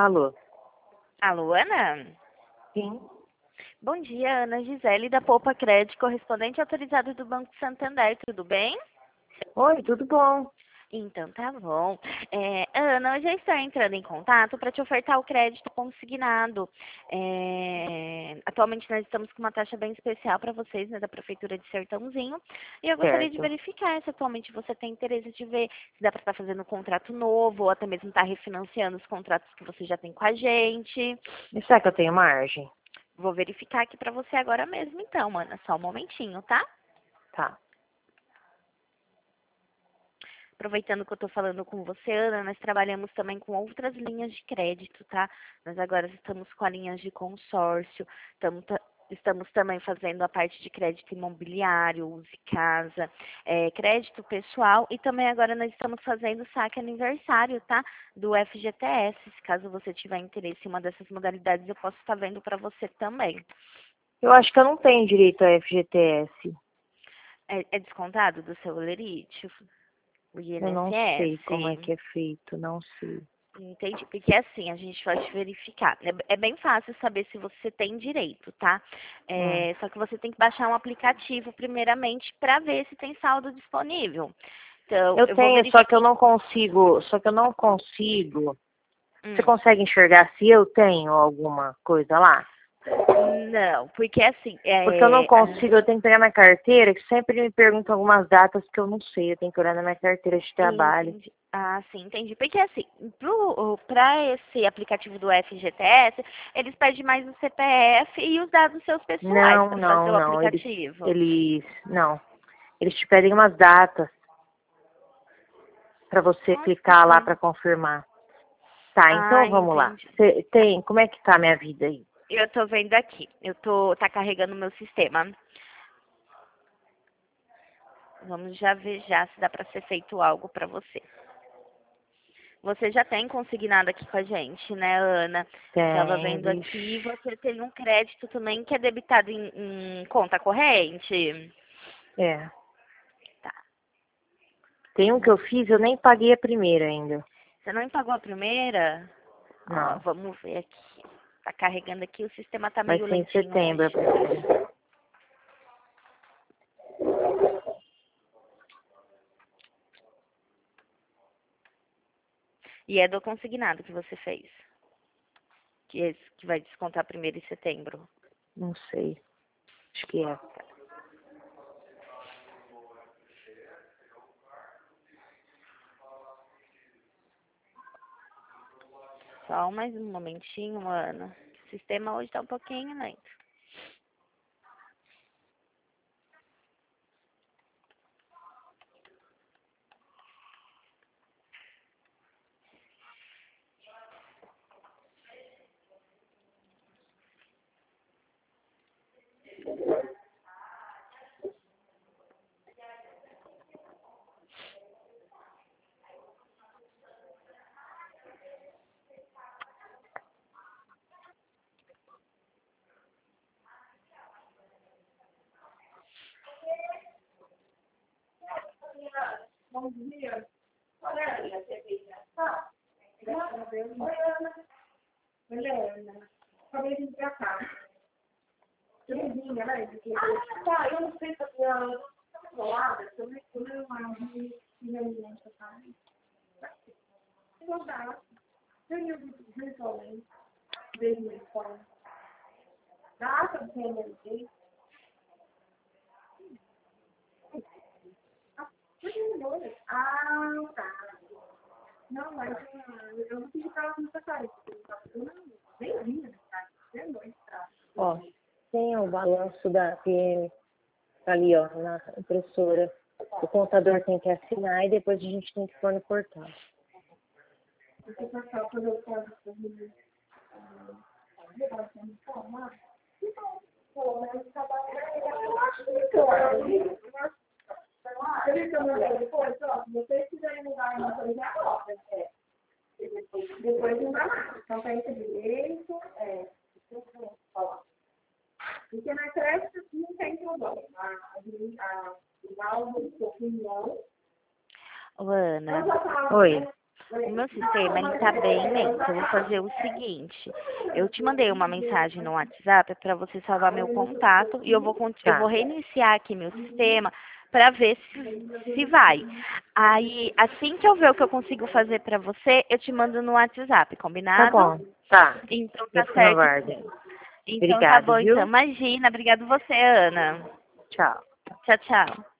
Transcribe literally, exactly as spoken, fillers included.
Alô? Alô, Ana? Sim. Bom dia, Ana Gisele, da Poupa Crédito, correspondente autorizado do Banco Santander, tudo bem? Oi, tudo bom? Então, tá bom. É, Ana, eu já estou entrando em contato para te ofertar o crédito consignado. É, atualmente nós estamos com uma taxa bem especial para vocês, né, da Prefeitura de Sertãozinho. E eu gostaria de Certo. verificar se atualmente você tem interesse de ver se dá para estar fazendo um contrato novo ou até mesmo estar refinanciando os contratos que você já tem com a gente. E será que eu tenho margem? Vou verificar aqui para você agora mesmo, então, Ana. Só um momentinho, tá? Tá. Aproveitando que eu estou falando com você, Ana, nós trabalhamos também com outras linhas de crédito, tá? Nós agora estamos com a linha de consórcio, estamos, estamos também fazendo a parte de crédito imobiliário, use casa, é, crédito pessoal e também agora nós estamos fazendo saque aniversário, tá? Do F G T S. Se caso você tiver interesse em uma dessas modalidades, eu posso estar vendo para você também. Eu acho que eu não tenho direito a F G T S. É, é descontado do seu Lerite, o Eu não sei como é I N S S? que é feito, não sei. Entendi, porque assim, a gente pode verificar. É, é bem fácil saber se você tem direito, tá? Hum. É, só que você tem que baixar um aplicativo primeiramente para ver se tem saldo disponível. Então, Eu eu vou tenho, só que verificar. eu não consigo, só que eu não consigo. Você Hum, consegue enxergar se eu tenho alguma coisa lá? não, porque assim, Porque eu não é, ah, consigo, eu tenho que pegar minha carteira, que sempre me perguntam algumas datas que eu não sei. Eu tenho que olhar na minha carteira de trabalho. entendi. Ah, sim, entendi. Porque assim, para esse aplicativo do F G T S, eles pedem mais o C P F e os dados seus pessoais Não, para fazer não, o não. Eles, aplicativo. eles, não. Eles te pedem umas datas para você Nossa, clicar lá sim. para confirmar. Tá, Ah, então vamos lá. entendi. Cê tem, como é que tá a minha vida aí? Eu tô vendo aqui. Eu tô, tá carregando o meu sistema. Vamos já ver já se dá para ser feito algo para você. Você já tem consignado aqui com a gente, né, Ana? Tava Tem, vendo aqui, vixe. você tem um crédito também que é debitado em, em conta corrente? É. Tá. Tem um que eu fiz, eu nem paguei a primeira ainda. Você não pagou a primeira? Ó, Não. vamos ver aqui. Tá carregando aqui, o sistema tá Vai meio ser em lentinho setembro a hoje. primeira. E é do consignado que você fez, que, é, que vai descontar primeiro em setembro. Não sei. Acho que é. Só mais um momentinho, Ana. O sistema hoje tá um pouquinho lento. Ó, tem o balanço da P M ali, ó, na impressora. O contador tem que assinar e depois a gente tem que pôr no portal. Depois não dá mais. Então, tá esse direito, é. Porque na crédito não tem problema. A, a, a, o laudo, o opinião. Ô, Ana. Oi. O meu sistema, ele tá bem lento. Eu vou fazer o seguinte. Eu te mandei uma mensagem no WhatsApp para você salvar meu contato e eu vou, cont- eu Tá, vou reiniciar aqui meu sistema para ver se, se vai. Aí, assim que eu ver o que eu consigo fazer para você, eu te mando no WhatsApp, tá combinado? bom. Tá, Então eu tá fico no certo. aguardo. Então tá Obrigado, bom, então. viu? Imagina. Obrigado você, Ana. Tchau. Tchau, tchau.